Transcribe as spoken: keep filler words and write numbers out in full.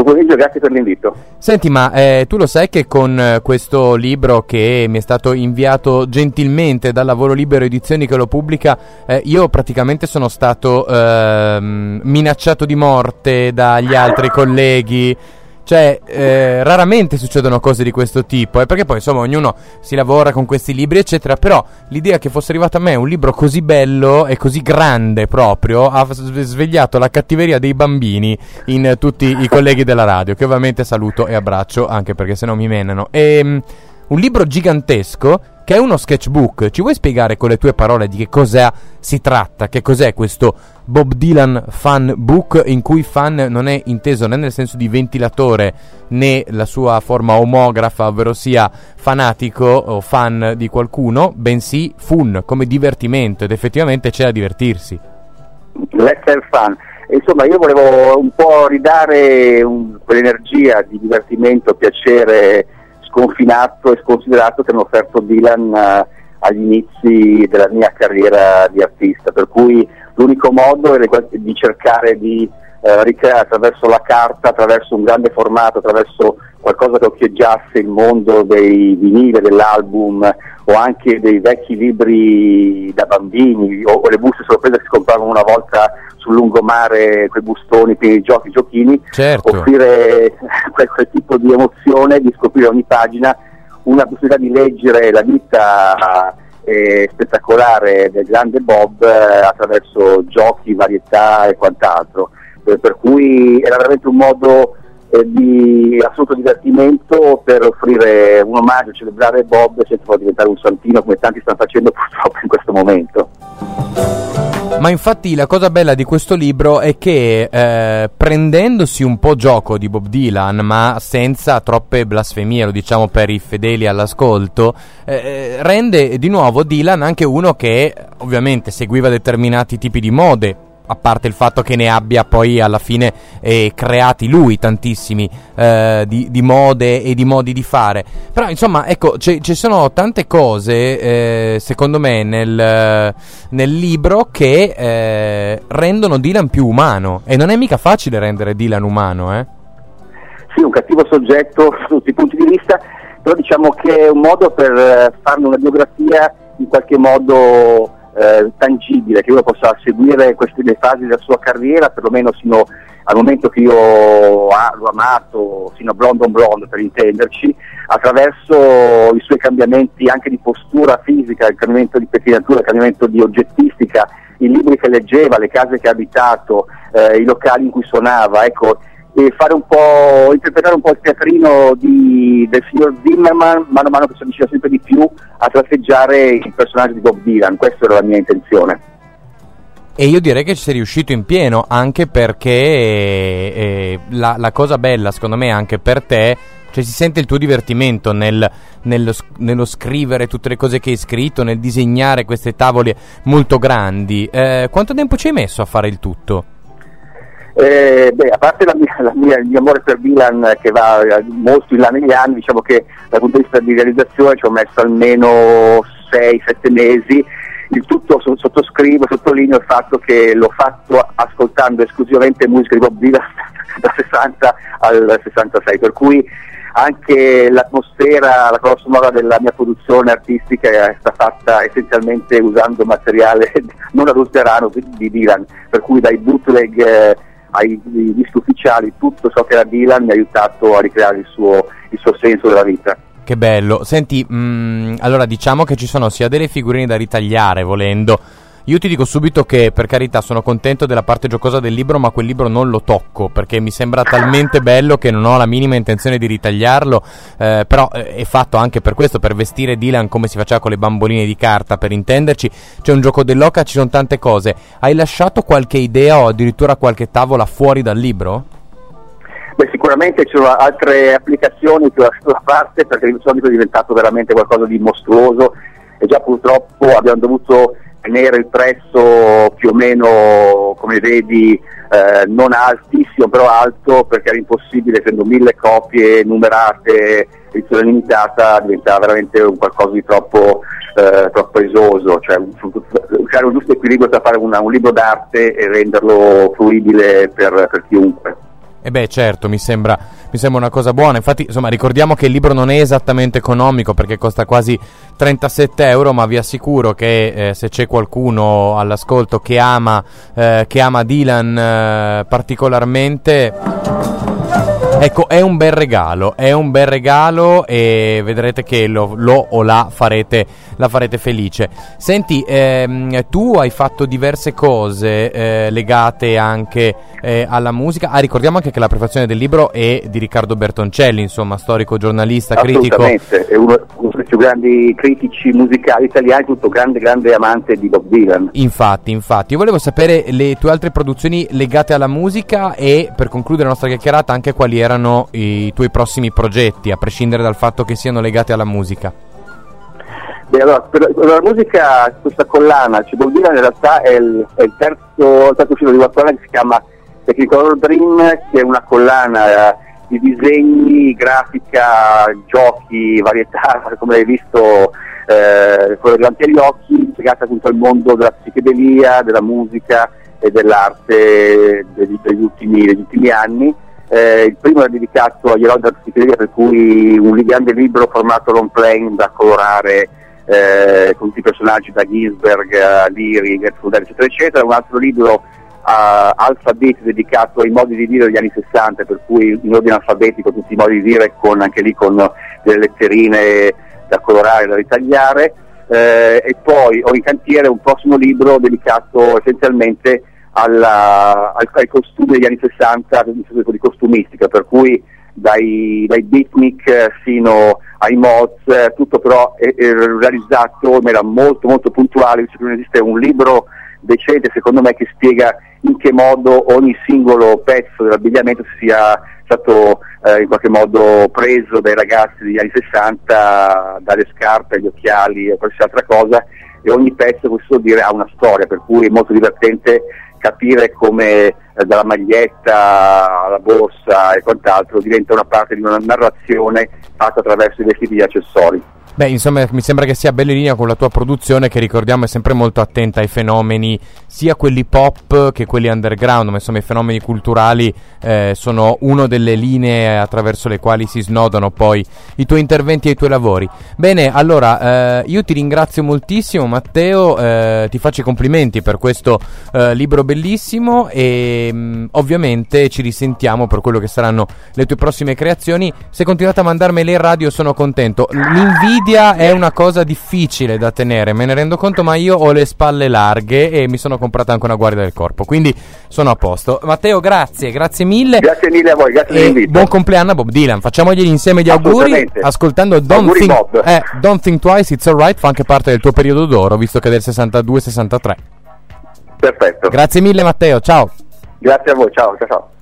pomeriggio, grazie per l'invito. Senti, ma eh, tu lo sai che con eh, questo libro che mi è stato inviato gentilmente dal Lavoro Libero Edizioni che lo pubblica, eh, io praticamente sono stato ehm, minacciato di morte dagli altri colleghi. Cioè, eh, raramente succedono cose di questo tipo, eh, perché poi insomma ognuno si lavora con questi libri eccetera, però l'idea che fosse arrivato a me un libro così bello e così grande proprio ha svegliato la cattiveria dei bambini in tutti i colleghi della radio, che ovviamente saluto e abbraccio, anche perché sennò mi menano. E, um, un libro gigantesco che è uno sketchbook. Ci vuoi spiegare con le tue parole di che cosa si tratta? Che cos'è questo Bob Dylan fan book, in cui fan non è inteso né nel senso di ventilatore né la sua forma omografa, ovvero sia fanatico o fan di qualcuno, bensì fun, come divertimento, ed effettivamente c'è da divertirsi. Let's have fun. Insomma, io volevo un po' ridare un, quell'energia di divertimento, piacere sconfinato e sconsiderato che mi ha offerto Dylan uh, agli inizi della mia carriera di artista, per cui l'unico modo era di cercare di uh, ricreare attraverso la carta, attraverso un grande formato, attraverso qualcosa che occhieggiasse il mondo dei vinili, dell'album o anche dei vecchi libri da bambini o, o le buste sorprese che si compravano una volta sul lungomare, quei bustoni pieni di giochi, giochini, certo. Offrire quel, quel tipo di emozione, di scoprire ogni pagina una possibilità di leggere la vita eh, spettacolare del grande Bob eh, attraverso giochi, varietà e quant'altro, eh, per cui era veramente un modo eh, di assoluto divertimento per offrire un omaggio, celebrare Bob senza far diventare un santino come tanti stanno facendo purtroppo in questo momento. Ma infatti la cosa bella di questo libro è che eh, prendendosi un po' gioco di Bob Dylan, ma senza troppe blasfemie, lo diciamo per i fedeli all'ascolto, eh, rende di nuovo Dylan anche uno che ovviamente seguiva determinati tipi di mode, a parte il fatto che ne abbia poi alla fine eh, creati lui tantissimi eh, di, di mode e di modi di fare. Però insomma, ecco, ci sono tante cose eh, secondo me nel, nel libro che eh, rendono Dylan più umano, e non è mica facile rendere Dylan umano, eh? Sì, un cattivo soggetto su tutti i punti di vista, però diciamo che è un modo per farne una biografia in qualche modo Eh, tangibile, che uno possa seguire queste le fasi della sua carriera, perlomeno sino al momento che io ah, l'ho amato, sino a Blonde on Blonde per intenderci, attraverso i suoi cambiamenti anche di postura fisica, il cambiamento di pettinatura, il cambiamento di oggettistica, i libri che leggeva, le case che ha abitato, eh, i locali in cui suonava, ecco, e fare un po', interpretare un po' il teatrino di, del signor Zimmerman, mano a mano che si avvicina sempre di più a tratteggiare il personaggio di Bob Dylan. Questa era la mia intenzione. E io direi che ci sei riuscito in pieno, anche perché eh, la, la cosa bella secondo me anche per te, cioè si sente il tuo divertimento nel, nello, nello scrivere tutte le cose che hai scritto, nel disegnare queste tavole molto grandi. Eh, quanto tempo ci hai messo a fare il tutto? Eh, beh, a parte la mia, la mia, il mio amore per Dylan che va molto in là negli anni, diciamo che dal punto di vista di realizzazione ci ho messo almeno sei sette mesi. Il tutto sottoscrivo, sottolineo il fatto che l'ho fatto ascoltando esclusivamente musica di Bob Dylan dal sessanta al sessantasei, per cui anche l'atmosfera, la colonna sonora della mia produzione artistica è stata fatta essenzialmente usando materiale non adulterato di Dylan, per cui dai bootleg eh, ai dischi ufficiali, tutto ciò che era Dylan mi ha aiutato a ricreare il suo, il suo senso della vita. Che bello. Senti, mh, allora diciamo che ci sono sia delle figurine da ritagliare volendo. Io ti dico subito che, per carità, sono contento della parte giocosa del libro, ma quel libro non lo tocco perché mi sembra talmente bello che non ho la minima intenzione di ritagliarlo, eh, però eh, è fatto anche per questo, per vestire Dylan come si faceva con le bamboline di carta, per intenderci. C'è un gioco dell'oca, ci sono tante cose. Hai lasciato qualche idea o addirittura qualche tavola fuori dal libro? Beh, sicuramente ci sono altre applicazioni che ho lasciato da parte perché il solito è diventato veramente qualcosa di mostruoso e già purtroppo abbiamo dovuto tenere il prezzo più o meno, come vedi, eh, non altissimo, però alto, perché era impossibile, essendo mille copie numerate, edizione limitata, diventava veramente un qualcosa di troppo, eh, troppo esoso, cioè creare un giusto equilibrio tra fare una, un libro d'arte e renderlo fruibile per, per chiunque. E beh, certo, mi sembra, mi sembra una cosa buona. Infatti, insomma, ricordiamo che il libro non è esattamente economico perché costa quasi trentasette euro, ma vi assicuro che eh, se c'è qualcuno all'ascolto che ama, eh, che ama Dylan eh, particolarmente, ecco, è un bel regalo, è un bel regalo e vedrete che lo, lo o la farete, la farete felice. Senti, ehm, tu hai fatto diverse cose eh, legate anche eh, alla musica. Ah, ricordiamo anche che la prefazione del libro è di Riccardo Bertoncelli, insomma, storico, giornalista, critico. Assolutamente, è uno, uno dei più grandi critici musicali italiani, tutto grande, grande amante di Bob Dylan. Infatti, infatti, io volevo sapere le tue altre produzioni legate alla musica e, per concludere la nostra chiacchierata, anche quali erano i tuoi prossimi progetti, a prescindere dal fatto che siano legati alla musica. Beh, allora, per, per la musica, questa collana, cioè Bob Dylan in realtà è il, è il terzo, il terzo uscito di una collana che si chiama Technicolor Dream, che è una collana eh, di disegni, grafica, giochi, varietà, come hai visto, eh, quello davanti agli occhi, legata appunto al mondo della psichedelia, della musica e dell'arte degli, degli, ultimi, degli ultimi anni. Eh, il primo era dedicato agli eroi della psichedelia, per cui un grande libro formato long plane da colorare eh, con tutti i personaggi da Ginsberg a Leary, Gertrude, eccetera eccetera. Un altro libro Uh, Alphabet, dedicato ai modi di dire degli anni sessanta, per cui in ordine alfabetico tutti i modi di dire, con anche lì con delle letterine da colorare, da ritagliare, eh, e poi ho in cantiere un prossimo libro dedicato essenzialmente alla, al, ai costumi degli anni sessanta, di costumistica, per cui dai, dai beatnik fino ai mods, tutto però è, è realizzato in maniera molto molto puntuale, visto che non esiste un libro decente secondo me che spiega in che modo ogni singolo pezzo dell'abbigliamento sia stato eh, in qualche modo preso dai ragazzi degli anni sessanta, dalle scarpe agli occhiali e qualsiasi altra cosa, e ogni pezzo, posso dire, ha una storia, per cui è molto divertente capire come eh, dalla maglietta alla borsa e quant'altro diventa una parte di una narrazione fatta attraverso i vestiti e gli accessori. Beh, insomma, mi sembra che sia bella in linea con la tua produzione, che ricordiamo è sempre molto attenta ai fenomeni, sia quelli pop che quelli underground, ma insomma i fenomeni culturali eh, sono una delle linee attraverso le quali si snodano poi i tuoi interventi e i tuoi lavori. Bene, allora, eh, io ti ringrazio moltissimo, Matteo, eh, ti faccio i complimenti per questo eh, libro bellissimo e mh, ovviamente ci risentiamo per quello che saranno le tue prossime creazioni. Se continuate a mandarmele in radio sono contento. L'invidia è una cosa difficile da tenere, me ne rendo conto, ma io ho le spalle larghe e mi sono comprata anche una guardia del corpo, quindi sono a posto. Matteo, grazie, grazie mille. Grazie mille a voi, grazie dell'invito. Buon compleanno a Bob Dylan, facciamogli insieme gli auguri ascoltando Don't Think, eh, Don't Think Twice, It's Alright, fa anche parte del tuo periodo d'oro, visto che è del sessantadue sessantatré. Perfetto. Grazie mille Matteo, ciao. Grazie a voi, ciao, ciao ciao.